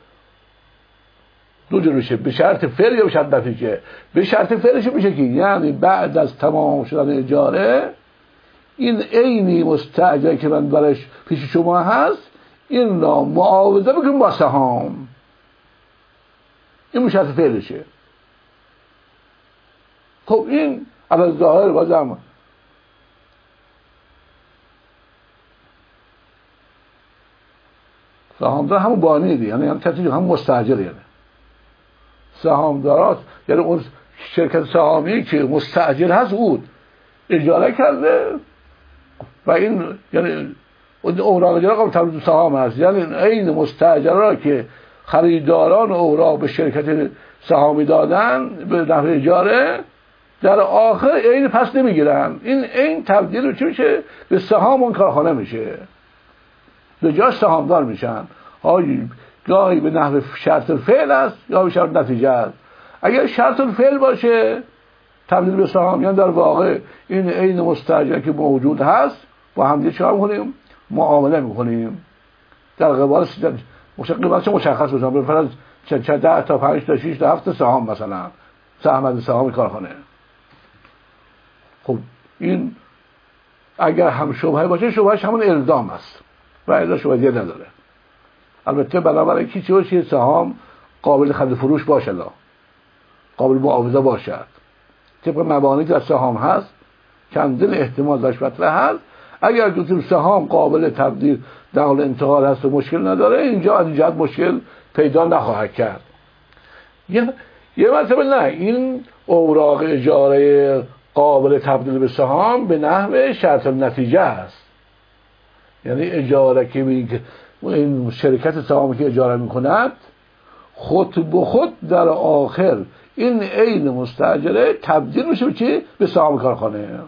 دو جلوشه، به شرط فعل یا به شرط نتیجه. به شرط فعلش میشه که یعنی بعد از تمام شدن اجاره این عینی مستاجر که من برش پیش شما هست این را معاوضه بکنیم با سهام. این به شرط فعلشه. خب این از ظاهر بازم سهامدار همون بانی دی، یعنی تطریق هم مستاجر، یعنی سهامدارات یعنی اون شرکت سهامی که مستاجر هست او اجاره کرده و این یعنی اوراق اجاره قابل تبدیل سهام هست، یعنی این مستاجر را که خریداران اوراق به شرکت سهامی دادن به نحو اجاره در آخر این پس نمیگیرن، این تبدیل چی میشه؟ به سهام اون کارخانه میشه، به جاش سهامدار میشن. گاهی به نحو شرط الفعل است یا به شرط نتیجه است. اگر شرط الفعل باشه تبدیل به سهام، یعنی در واقع این عین مستاجر که موجود هست با هم دیگه چیکار میکنیم؟ معامله میکنیم. در قبال قیمتش مشخص بزنم، به فرض 10 تا 5 تا 6 تا 7 سهام مثلا سهم سهام کارخانه. خب این اگر هم شبهه باشه شبهش همون الزام است و الا شبهه نداره. البته بنابراین کی چه سهام قابل خرید فروش باشه، قابل معاوضه باشد، طبق مبانی که در سهام هست چندین احتمال داشت مطرح هست. اگر دو سهام قابل تبدیل نقل انتقال هست و مشکل نداره، اینجا از این جهت مشکل پیدا نخواهد کرد. یه مرتبه نه، این اوراق اجاره قابل تبدیل به سهام به نحو شرط النتیجه است، یعنی اجاره که این شرکت سهامی که اجاره میکند خود به خود در آخر این عین مستاجره تبدیل میشه به چی؟ به سهام کارخانه.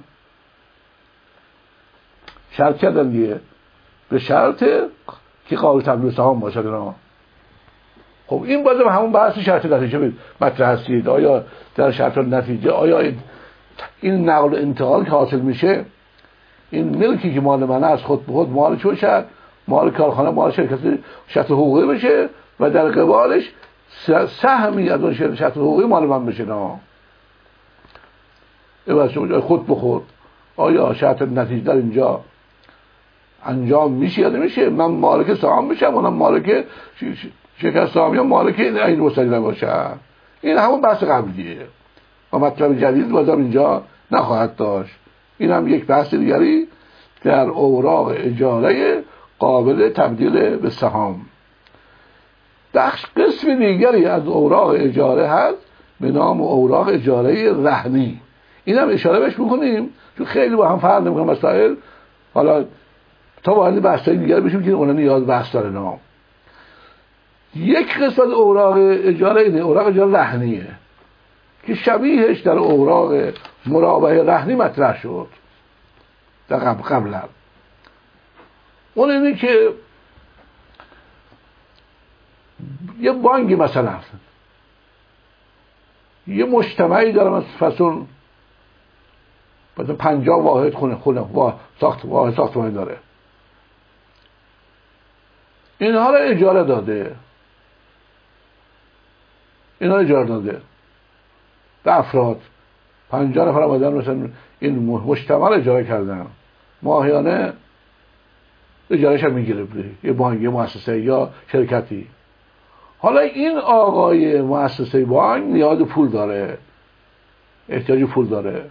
شرط کردن دیگه، به شرط که قابل تبدیل به سهام باشه. خب این بازم همون بحث شرط نتیجه مطرح هستید. آیا در شرط نتیجه آیا این نقل و انتقال که حاصل میشه، این ملکی که مال من است خود به خود مال چه شد؟ مال کارخانه، مال شرکت شرط حقوقی بشه و در قبالش سهمی از اون شرط حقوقی مال من بشه. نه خود به خود آیا شرط نتیجه در اینجا انجام میشه یا نمیشه؟ من مالک سهام میشم، اونم مالک شرکت سهامی یا مالک این مستاجر باشه. این همون بحث قبلیه و مطلب جدید بازم اینجا نخواهد داشت. این هم یک بحث دیگری در اوراق اجاره قابل تبدیل به سهام. قسم دیگری از اوراق اجاره هست به نام اوراق اجاره رهنی. این هم اشاره بهش میکنیم چون خیلی با هم فرق نمیکنه مسائل. حالا تا وارد بحث‌های دیگر بشیم که اونها نیاز بحث داره. نام یک قسم از اوراق اجاره اینه، اوراق اجاره رهنیه که شبیهش در اوراق مرابحه رهنی مطرح شد در قبلا. اون اینه که یه بانکی مثلا یه مجتمعی داره، مثلا 50 واحد خونه ساختمانی داره، اینها رو اجاره داده، به افراد. 50 نفر آمدن مثلا این مجتمع رو اجاره کردن، ماهیانه اجارهش هم میگیره یه بانک، یه مؤسسه یا شرکتی. حالا این آقای مؤسسه بانک نیاز پول داره، احتیاج پول داره،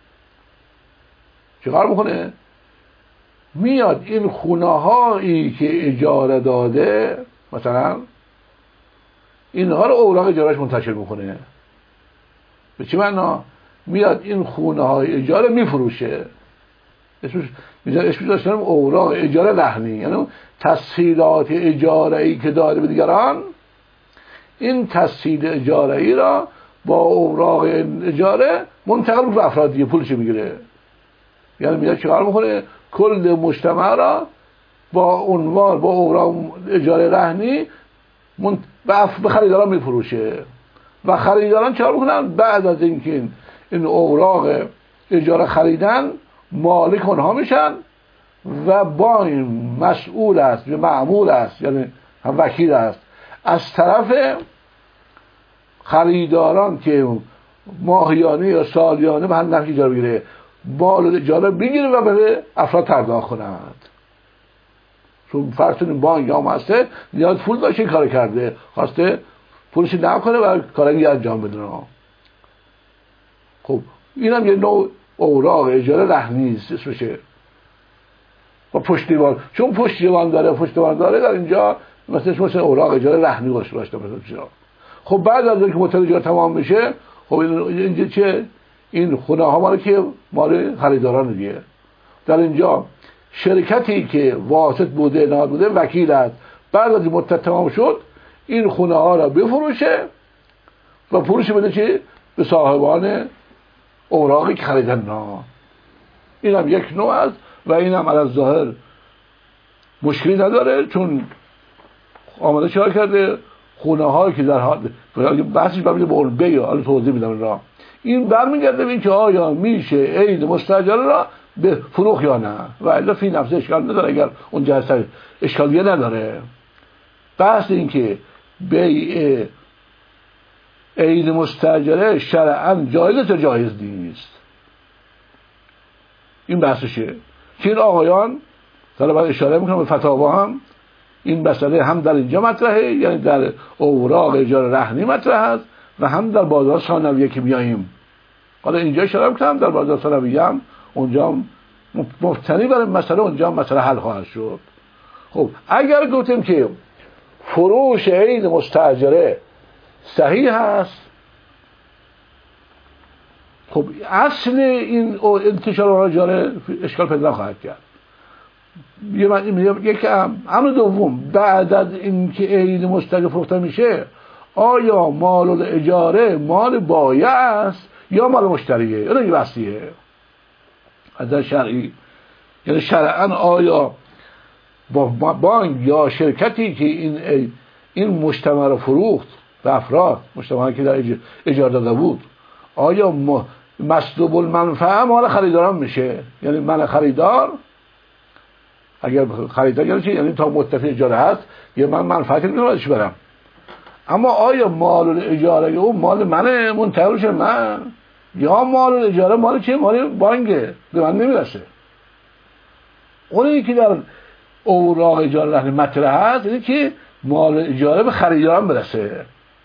چیکار میکنه؟ میاد این خونه هایی که اجاره داده مثلا اینها رو اوراق اجارهش منتشر میکنه. به چه معنا؟ میاد این خونه های اجاره میفروشه. اسمش داشتن اوراق اجاره رهنی، یعنی تسهیلات اجاره ای که داره به دیگران، این تسهیل اجاره ای را با اوراق اجاره منتقل به افراد دیگه پولش میگیره. یعنی میاد چیکار میکنه؟ کل مجتمع را با عنوان با اوراق اجاره رهنی به خریداران میفروشه و خریداران چیکار میکنن؟ بعد از اینکه این اوراق اجاره خریدن مالک اونها میشن و بانک مسئول است یا مأمور است، یعنی هم وکیل است از طرف خریداران که ماهیانه یا سالیانه به هم نفع اجاره بگیره، مال اجاره بگیره و به افراد پرداخت کنند. چون فرض کنیم بانک یا مؤسسه نیاز پول داشته کار کرده، خواسته پولش نکنه و کاری انجام بده. خب اینم یه نوع اوراق اجاره رهنی است اسمشه. و پشتیبان، چون پشتیبان داره در اینجا مثل اوراق اجاره رهنی باشه مثلا. خب بعد از اینکه مدت اجاره تمام میشه، خب اینجا چه؟ این خونه ها مال که مال خریداران دیگه. در اینجا شرکتی که واسط بوده نهاد بوده وکیل است، بعد از مدت تمام شد این خونه ها را بفروشه و پولش بده چه؟ به صاحبان اوراقی که خریدن. این هم یک نوع است و این هم از ظاهر مشکلی نداره، چون آمده چهار کرده خونه هایی که در حال بحثش برمیده به علبه، یا حالا توضیح میدم را. این برمیگرده به این که آیا میشه عید مستاجره را به فروخت یا نه، و الا فی نفس اشکال نداره، اگر اونجا هست اشکالیه نداره. بحث این که بیع عید مستاجره شرعاً جایز یا جایز نیست، این بحثشه که این آقایان حالا بعد اشاره میکنم به فتاوا هم این مسئله هم در اینجا مطرحه، یعنی در اوراق اجاره رهنی مطرح است و هم در بازار ثانویه که میاییم. حالا اینجا اشاره میکنم در بازار ثانویه هم اونجا مفتنی برای مسئله، اونجا مسئله حل خواهد شد. خب اگر گفتیم که فروش عید مستاجره صحیح هست، خب اصل این انتشار اجاره اشکال پیدا خواهد کرد. یک امر دوم، بعد از اینکه عید مستاجره فروخته میشه، آیا مال الاجاره مال بایع است یا مال مشتریه؟ این بحثیه از شرعی، یعنی شرعاً آیا با بانک یا شرکتی که این مجتمع رو فروخت به افراد، مجتمعی که در اجاره داده بود، آیا مسلوب المنفعه مال خریداران میشه؟ یعنی من خریدار، اگر خریدار یعنی چی؟ یعنی تا مدت اجاره هست یا من منفعتی میتونمش برم، اما آیا مال اجاره او مال منه، منتقلش من، یا مال اجاره مال چیه؟ مال بانکه، به من نمیرسه. اونی که در اوراق اجاره رهنی مطرح هست اینه که مال اجاره به خریداران برسه.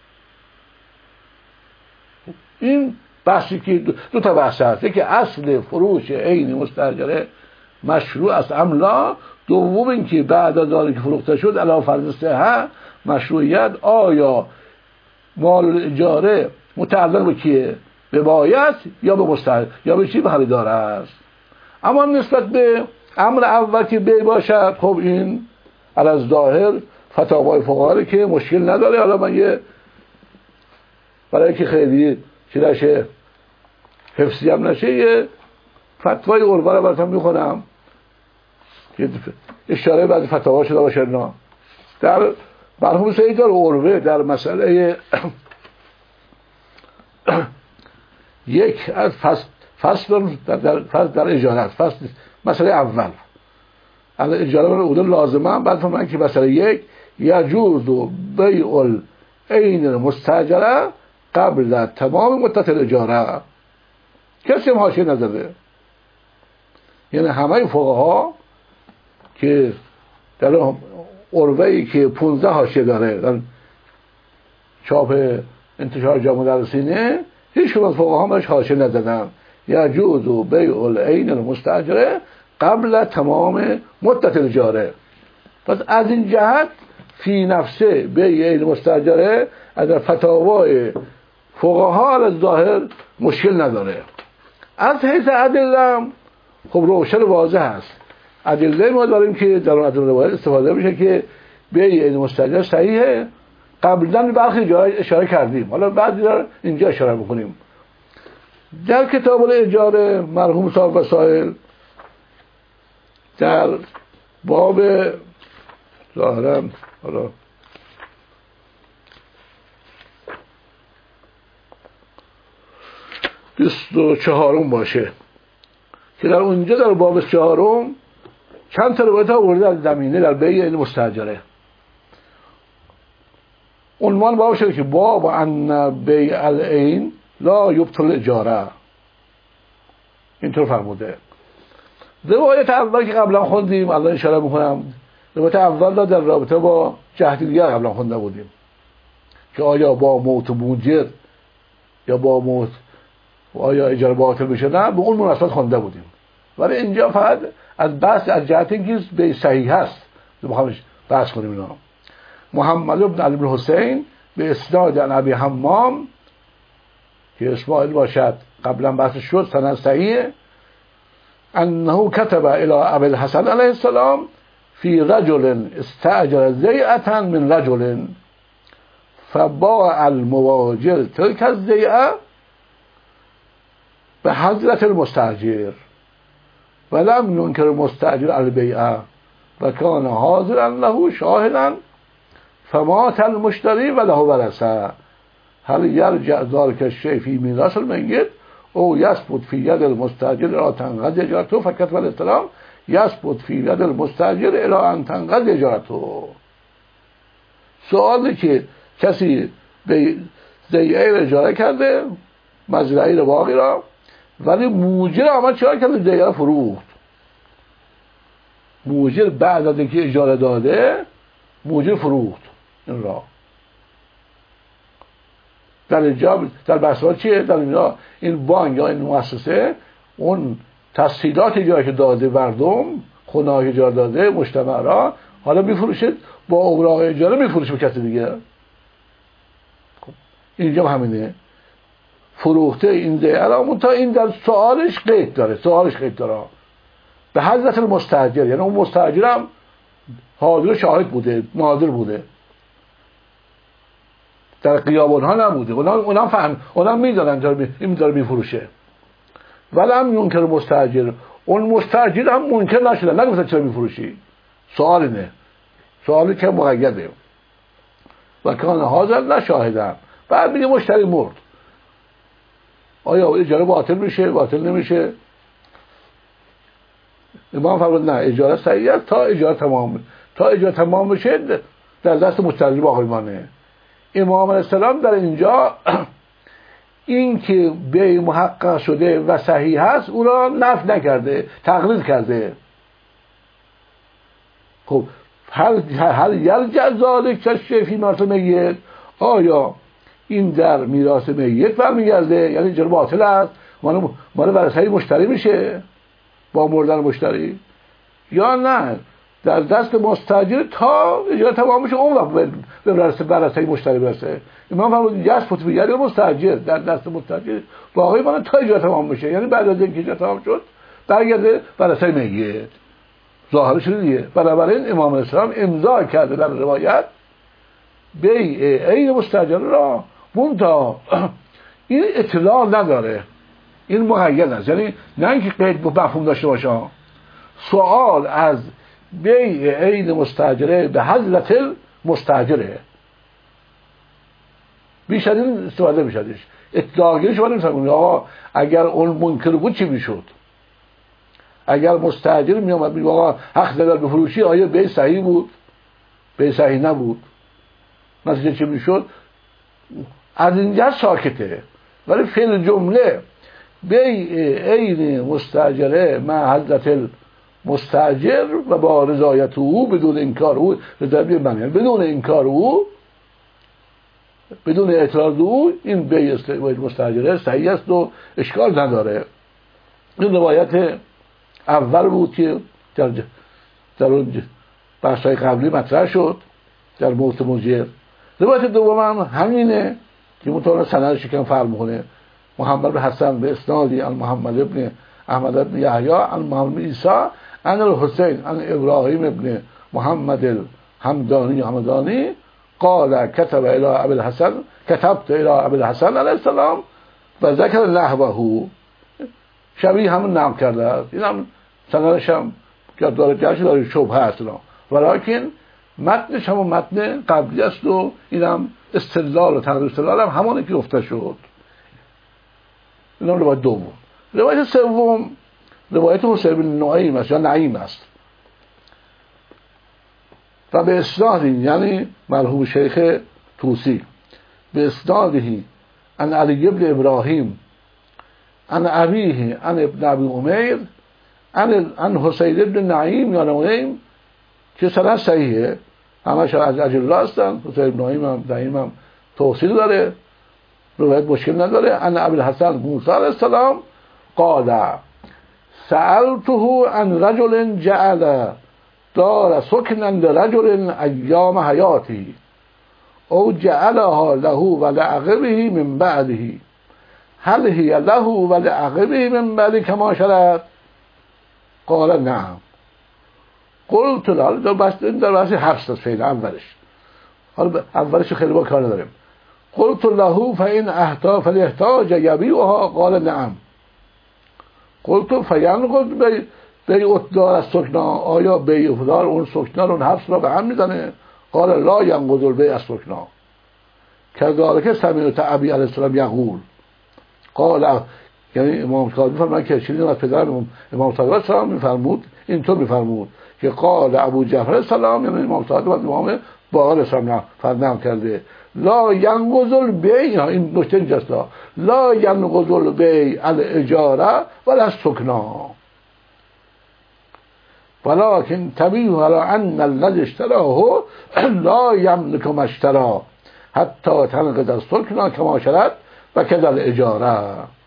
این بحثی که دو تا بحث هست، یکی اصل فروش عین مستاجره مشروع است املا، دوم این که بعد از آنکه فروخته شد علاوه فرض صحه مشروعیت، آیا مال اجاره متعلق به کیه؟ به بایع یا به مستاجر یا به چی؟ به خریدار است. اما نسبت به امر اول که بی باشد، خب این از ظاهر فتاوای فقها که مشکل نداره. حالا من یه برای که خیلی چی نشه حفظی هم نشه یه فتوای عربه رو براتون میخونم که اشاره بعد فتاوا شده باشه. نه در مرحوم سید عربه در مسئله یک از فصل در اجارت، فصل مسئله اول اجاره اول لازمه، بعد فهمن که مسئله یک یجوز بیع العین المستاجره قبل تمام مدت الاجاره، کسی هم حاشیه نزده. یعنی همه فقها که در عربه‌ای که 15 حاشیه داره در چاپ انتشار جامع مدرسینه، هیچ کدوم از فقها همش حاشیه نزدن. یجوز بیع العین المستاجره قبل تمام مدت الاجاره. پس از این جهت فی نفسه بیع عین مستاجره از فتاوای فقها از ظاهر مشکل نداره. از حیث ادله خب روشن واضح است. ادله ما داریم که در اون ادله روایت استفاده میشه که بیع عین مستاجره صحیحه. قبلا برخی جای اشاره کردیم، حالا بعضی را اینجا اشاره میکنیم. در کتاب الاجاره مرحوم صاحب وسائل در باب ظاهرا حالا 24 باشه که در اونجا در باب 4 چند تا روایت آورده از زمینه در بیع مستاجره. عنوان باب شده که باب ان بیع العین لا یبطل اجاره. اینطور فرموده. روایت اول که قبلا خوندیم، الله اشاره میکنم، روایت اول را در رابطه با جهت دیگر قبلا خونده بودیم که آیا با موت موجر یا با موت آیا اجاره باطل میشه، نه، به اون مناسبت خونده بودیم. ولی اینجا فقط از بحث از جهت اینکه به صحیح هست بخوایم بحث کنیم. اینا محمد بن علی بن حسین به اسناد عن ابی حمام که اسماعیل باشد، قبلا بحث شد، سند صحیح، انه كتب الى ابي الحسن علیه السلام في رجل استاجر زیعة من رجل فباع المواجر تلك الزیعة به حضرت المستاجر ولم ينكر المستاجر البيع وكان حاضرا له شاهدا فمات المشتري وله ورثه هل يرجع ذلك الشيء في ميراث الميت او يثبت في يد المستاجر الى تنقضي اجارته؟ فكتب الاسلام يثبت في يد المستاجر الى ان تنقضي اجارته. سوالی که کسی به زیعه اجاره کرده، مزرعه باقی را، ولی موجر آمد چهار کرده زیعه فروخت. موجر بعد از اینکه اجاره داده موجر فروخت این را. در اینجا در بحث چیه؟ در اینجا این بانک یا این مؤسسه اون تسهیلات اجاره که داده مردم، خونه های اجاره داده، مجتمع را، حالا میفروشه با اوراق اجاره، میفروشه به کسی دیگه. خب اینجا همینه، فروخته این زیعه را، تا این در سوالش قید داره به حضرت المستاجر، یعنی اون مستاجر هم حاضر شاهد بوده، ناظر بوده، در غیاب ها نبوده، اونا فهم، اونا میدونن این داره میفروشه. ولم ينكر مستاجر، اون مستاجر هم منکر نشده، نگفته چرا میفروشی. سوال اینه، سوالی که مقیده. و کان حاضر نشاهدن. بعد میگه مشتری مرد، آیا اجاره باطل میشه باطل نمیشه؟ امام فرمود نه، اجاره صحیح است تا اجاره تمام بشه در دست مستاجر باقی مانه. امام علیه السلام در اینجا این که بیع محقق شده و صحیح هست او را نفی نکرده، تقلید کرده. خب هل یرجع ذلک الشیء فی میراث المیت، آیا این در میراث میت برمیگرده؟ یعنی اجاره باطل است، مال ورثه مشتری میشه با مردن مشتری، یا نه در دست مستاجر تا اجاره تمام بشه اون وقت به ورثه مشتری برسه. امام فرمود یثبت فی ید المستاجر، در دست مستاجر باقی مانه تا اجاره تمام بشه، یعنی بعد از اینکه اجاره تمام شد برگرده ورثه میت. ظاهرش دیگه. بنابراین امام الاسلام امضا کرده در روایت بیع عین مستاجر را، منتها این اطلاع نداره، این مقید است، یعنی نه اینکه قید مفهوم داشته باشه. سوال از بیع عین مستاجره به حضرت المستاجره، بیشتر این استفاده میشدش. اطلاعگیری شما نمی‌فهمید آقا اگر اون منکر بود چی میشد؟ اگر مستاجر میامد میگه آقا حق داری بفروشی، آیا بیع صحیح بود؟ بیع صحیح نبود، نتیجه چی میشد؟ از اینجا ساکته. ولی فعل جمله بیع عین مستاجره مع حضرت مستاجر و با رضایت او، بدون انکار او، بدون انکار او، بدون اعتراض او، این بیع مستاجره صحیح است و اشکال نداره. این روایت اول بود که در اون بحث‌های قبلی مطرح شد در موت موجر. روایت دوم هم همینه که مطابق سندش کم فرق می‌کنه. محمد بن حسن به اسنادی عن محمد ابن احمد ابن یحیی عن محمد عیسی عن الحسین عن ابراهیم ابن محمد الحمدانی قال كتب الى ابي الحسن، كتبت الى ابي الحسن علیه السلام و ذکر نحوه، شبیه همون نقل کرده. این هم سندش هم که داره شبهه است، ولیکن متنش هم متن قبلی است و این هم استدلال و تقریر استدلال هم همونه که گفته شد. این روایت دوم. روایت سوم روایت حسین بن نعیم است یا نعیم است و به اسنادی یعنی مرحوم شیخ طوسی به اسنادی ان علی ابن ابراهیم ان ابیه ان ابن ابی امیر ان حسین ابن نعیم یا نعیم که سند صحیحه، همش از اجلا هستن. حسین ابن نعیم هم توصیل داره، روایت مشکل نداره. ان ابی الحسن موسی علیه السلام قال سألته عن رجل جعل دار سکنا لرجل ایام حیاتی او جعلها له ولعقبه من بعده هل هي له ولعقبه من بعد كما شرط؟ قال نعم. قلت له در بحث حفظ است فعلا حالا اولش خیلی با کار نداریم. قلت له فإن احتاج فليحتاج يبيعها قال نعم. قلت فینقض بیع دار السکنا، آیا بیع دار اون سکنا رو حفظ را به هم میزنه؟ قال لا ینقض البیع السکنا کذالک سمعت ابی علیه السلام یقول. قال یعنی امام کاظم فرمود که شنیدم از پدرم امام صادق علیه السلام میفرمود، اینطور میفرمود که قال ابو جعفر علیه السلام یعنی امام صادق از امام باقر علیه السلام فرمان کرده لا ینقض البیع، این نکته اینجاست، لا ینقض البیع الاجاره ولا السکنا ولكن تبيه على ان الذي اشتراه لا يملك ما اشترى حتى تنقض السکنا كما شرط و كذا الاجاره.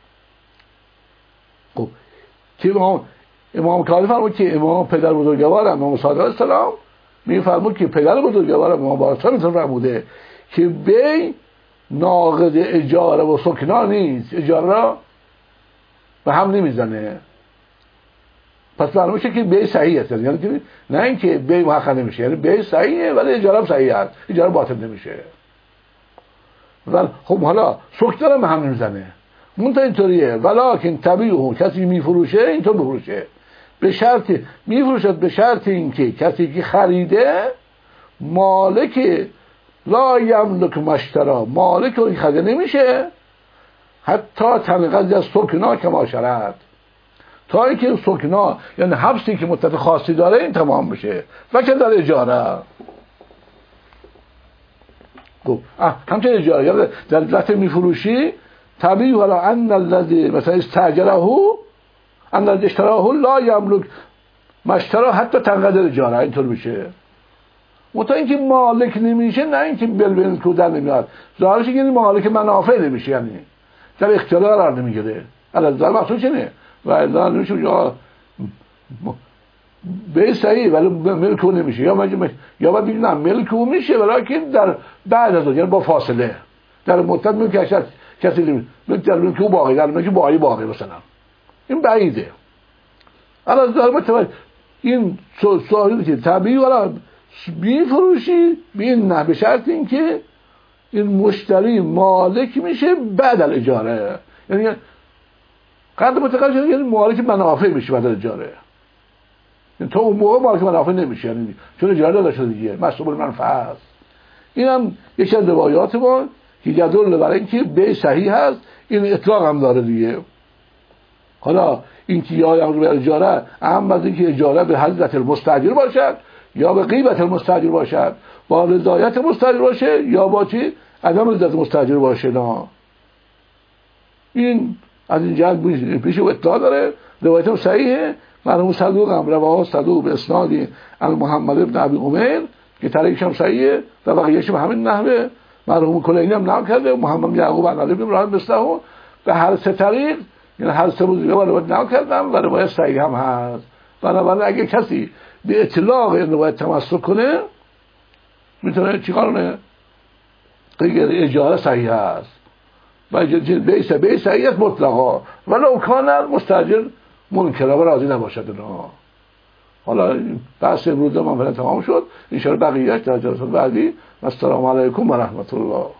خب که امام کاظم فرمود که امام پدر بزرگوار امام صادق علیه السلام میفرمود که پدر بزرگوار امام باقر اینطور فرموده که بی ناقض اجاره و سکنا نیست، اجاره را به هم نمیزنه. پس معلوم میشه که بی صحیح است، یعنی که نه اینکه بی محقق نمیشه، یعنی بی صحیحه ولی اجاره هم صحیح است، اجاره باطل نمیشه. ولی خب حالا سکنا را به هم نمیزنه، منتها اینطوریه ولکن طبیعه کسی میفروشه اینطور بفروشه به شرط میفروشد به شرط اینکه کسی که خریده مالک لا یملک مشترا، مالک اون خریده نمیشه حتی تنقض از سکنا کما شرط، تا اینکه سکنا یعنی حبسی که مدت خاصی داره این تمام بشه و که در اجاره. همچنین اجاره یعنی در لحظه میفروشی طبیعی ولا ان الذی مثلا استاجره ان الذی اشتراه لا یملک مشترا حتی تنقض اجاره، اینطور میشه. منتها اینکه مالک نمیشه نه اینکه بل کودن نمیاد، ظاهرش یعنی مالک منافع نمیشه، یعنی در اختیار قرار نمیگیره. الان مقصود چنه و الان نمیشه به صحیح ولی ملک نمیشه، یا بعد بگیم نه ملک میشه ولی در بعد از یعنی با فاصله در مدت ملک کسی نمیشه، در ملک باقی در ملک باقی مثلا این بعیده. الان در متوجه این سوالی که طبیعی ولی بیفروشی بین نه به شرط اینکه این مشتری مالک میشه بعد از اجاره، یعنی قدر متقابل شده یعنی مالک منافع میشه بعد از اجاره، یعنی تو اون موقع مالک منافع نمیشه، یعنی چون اجاره داده شده دیگه مسئول منفعه است. این هم یکی از روایات ما که یدل برای اینکه به صحیح هست، این اطلاق هم داره دیگه. حالا این که یا امر به اجاره اهم از اینکه اجاره به حضرت المستاجر باشد یا به غیبت المستاجر باشد، با رضایت مستاجر باشه یا با چی عدم رضایت مستاجر باشه. نه این از این جهت پیش اطلاع داره، روایت هم صحیحه. مرحوم صدوق هم رواه صدوق به اسنادی محمد ابن ابی امیر که طریقش هم صحیحه و بقیه‌اش به همین نحوه. مرحوم کلینی هم نقل کرده محمد یعقوب بن علی بن ابراهیم مثله به هر سه طریق، یعنی هر سه روایت نقل کردم و روایت صحیح هم هست. بنابراین اگه کسی به اطلاق این روایت تمسک کنه میتونه چیکار کنه؟ اجاره صحیح هست و به صحیح است مطلقا ولو کان مستاجر منکر و راضی نباشد. حالا بحث امروز ما فعلا تمام شد، ان شاء الله بقیه‌اش در جلسات بعدی. السلام علیکم و رحمت الله.